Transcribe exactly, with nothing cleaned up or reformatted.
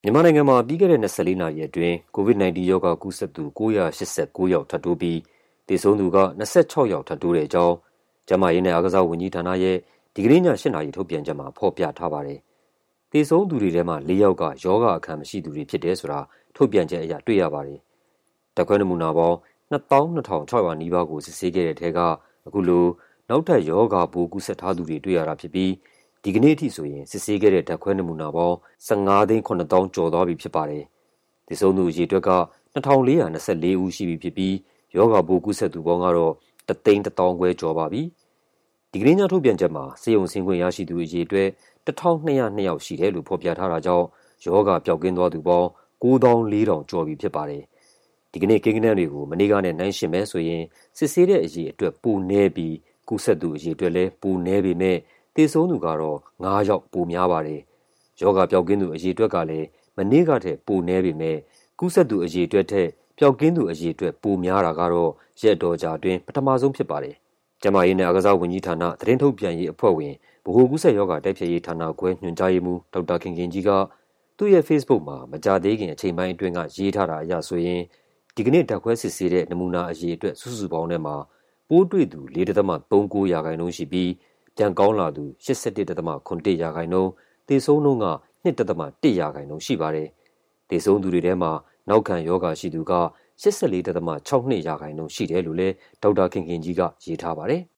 မြန်မာနိုင်ငံမှာပြီးခဲ့တဲ့နှစ်၄နာရီအတွင်း ကိုဗစ် ၁၉ ရောဂါကူးစက်သူ၉၈၉ယောက်ထပ်တိုးပြီးသေဆုံးသူက၂၆ယောက်ထပ်တိုးတဲ့အကြောင်းကျန်းမာရေးနဲ့အားကစားဝန်ကြီးဌာနရဲ့ဒီကနေ့ည၈နာရီထုတ်ပြန်ချက်မှာဖော်ပြထားပါတယ်။သေဆုံးသူတွေထဲမှာ၄ယောက်ကရောဂါအခံမရှိသူတွေဖြစ်တယ်ဆိုတာထုတ်ပြန်ချက်အရတွေ့ရပါတယ်။ဓာတ်ခွဲနမူနာပေါင်း၂၂၆၀၀နီးပါးကိုစစ်ဆေးခဲ့တဲ့ထဲကအခုလိုနောက်ထပ်ရောဂါပိုးကူးစက်ထားသူတွေတွေ့ရတာဖြစ်ပြီးဒီကနေ့အထိဆိုရင်စစ်ဆေးခဲ့တဲ့ဓာတ်ခွဲနမူနာပေါင်း၁၅သိန်း၇သောင်းကျော်သွားပြီဖြစ်ပါတယ်။သေဆုံးသူအရေအတွက်က၂၄၂၄ဦးရှိပြီဖြစ်ပြီးရောဂါပိုးကူးစက်သူပေါင်းကတော့၁သိန်း၁သောင်းခွဲကျော်ပါပြီ။ဒီကနေ့ညထုတ်ပြန်ချက်မှာစေယုံဆင်းခွင့်ရရှိသူအရေအတွက်၁၂၀၂ယောက်ရှိတယ်လို့ဖော်ပြထားတာကြောင့်ရောဂါပျောက်ကင်းသွားသူပေါင်း၉သောင်း၄ထောင်ကျော်ပြီဖြစ်ပါတယ်။ဒီကနေ့ကိန်းဂဏန်းတွေကိုမနေ့ကနဲ့နှိုင်းယှဉ်မယ်ဆိုရင်စစ်ဆေးတဲ့အရေအတွက်ပိုနည်းပြီးကူးစက်သူအရေအတွက်လည်းပိုနည်းပေမဲ့သေဆုံးသူကတော့၅ယောက်ပိုများပါတယ်။ရောဂါပျောက်ကင်းသူအရေအတွက်ကလည်းမနေ့ကထက်ပိုနည်းပေမဲ့ကူးစက်သူအရေအတွက်ထက်ပျောက်ကင်းသူအရေအတွက်ပိုများတာကတော့ရက်တော်ကြာအတွင်းပထမဆုံးဖြစ်ပါတယ်။ကျန်းမာရေးနဲ့အားကစားဝန်ကြီးဌာနသတင်းထုတ်ပြန်ရေးအဖွဲ့ဝင်ဗဟိုကူးစက်ရောဂါတိုက်ဖျက်ရေးဌာနခွဲညွှန်ကြားရေးမှူးဒေါက်တာခင်ခင်ကြီးကသူ့ရဲ့ Facebook မှာမကြာသေးခင်အချိန်ပိုင်းအတွင်းကရေးထားတာအရဆိုရင်ဒီကနေ့ဓာတ်ခွဲစစ်ဆေးတဲ့နမူနာအရေအတွက်စုစုပေါင်းထဲမှာပိုးတွေ့သူ၄.၃၉ရာခိုင်နှုန်းရှိပြီးပြန်ကောင်းလာသူ၈၁.၇၁ရာခိုင်နှုန်းသေဆုံးနှုန်းက၂.၁ရာခိုင်နှုန်းရှိပါတယ်။သေဆုံးသူတွေထဲမှာနောက်ခံရောဂါရှိသူက၈၄.၆၂ရာခိုင်နှုန်းရှိတယ်လို့လည်းဒေါက်တာခင်ခင်ကြီးကရေးထားပါတယ်။